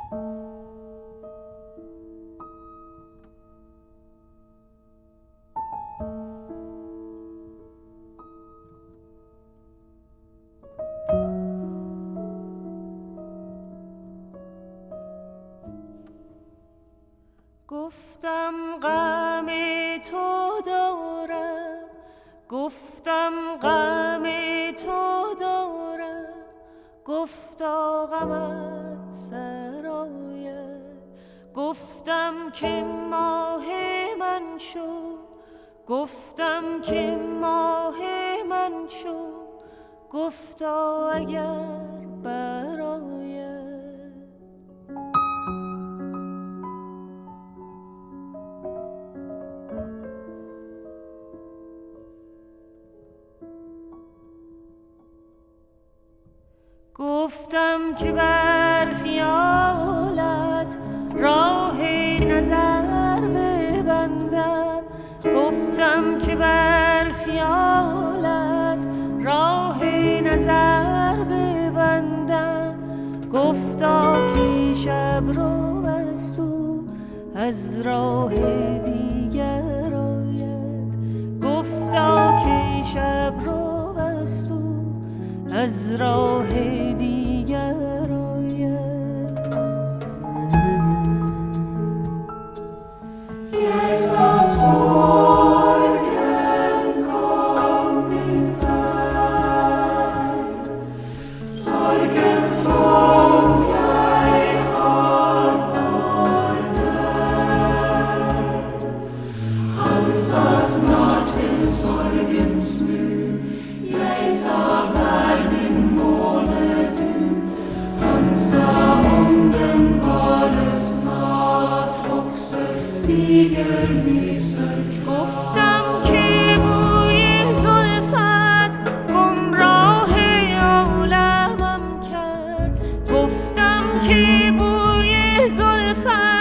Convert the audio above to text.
گفتم غم تو دارم، گفتم غم تو دارم، گفتا غمت سرایت. گفتم که ماه من شو، گفتم که ماه من شو، گفتا اگر برایت. گفتم که بر خیالت راه نظر ببندم، گفتم که بر خیالت راه نظر ببندم. گفتا که شب رو بست و از راه دیگر آید، گفتا که شب رو بست و از راه دیگر آید. Jesus sorgen kom min väg, sorgen som jag har för dig. Han sa snart vill sorgen slu, jag sa vär min måne du. Han sa om den bara snart också stiger lyser klart. گفتم که بوی زلفت گمراه عالمم کرد، گفتم که بوی زلفت